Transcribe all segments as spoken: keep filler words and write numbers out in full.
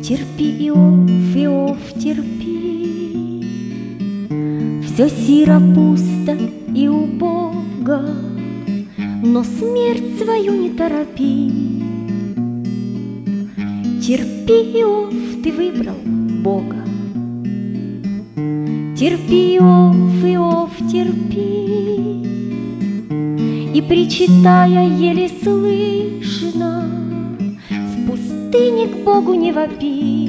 Терпи, Иов, Иов, терпи. Все сиро, пусто и убого, но смерть свою не торопи. Терпи, Иов, ты выбрал Бога. Терпи, Иов, Иов, терпи. И, причитая еле слышно, в пустыне к Богу не вопи.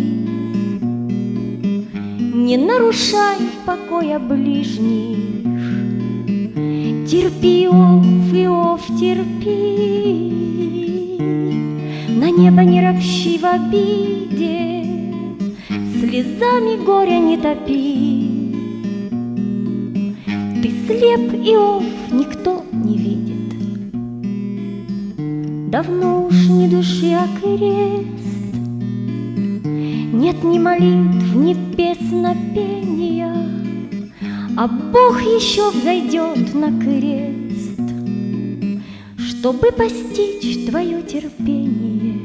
Не нарушай покоя ближних. Терпи, Иов, Иов, терпи. На небо не ропщи в обиде, слезами горя не топи. Ты слеп, Иов, никто не видит. Давно уж ни души, а крест. Нет ни молитв, ни песнопения, а Бог еще взойдет на крест, чтобы постичь твое терпение.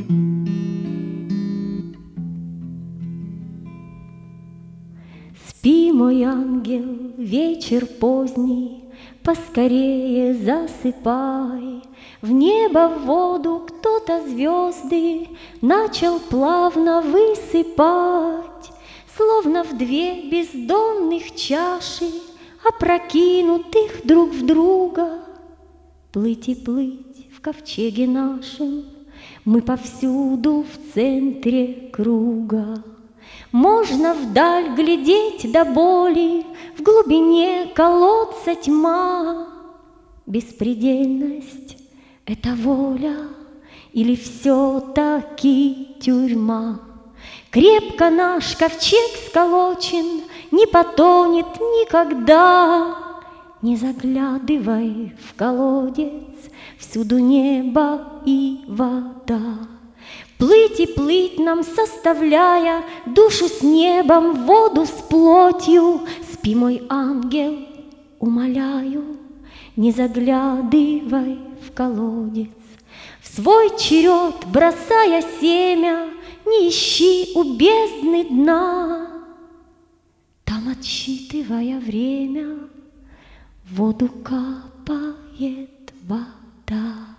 Спи, мой ангел, вечер поздний, поскорее засыпай. В небо, в воду кто-то звезды начал плавно высыпать, словно в две бездонных чаши, опрокинутых друг в друга. Плыть и плыть в ковчеге нашем, мы повсюду в центре круга. Можно вдаль глядеть до боли, в глубине колодца тьма. Беспредельность — это воля или все-таки тюрьма? Крепко наш ковчег сколочен, не потонет никогда. Не заглядывай в колодец, всюду небо и вода. Плыть и плыть нам, составляя душу с небом, воду с плотью. Спи, мой ангел, умоляю, не заглядывай в колодец. В свой черед, бросая семя, не ищи у бездны дна. Там, отсчитывая время, в воду капает вода.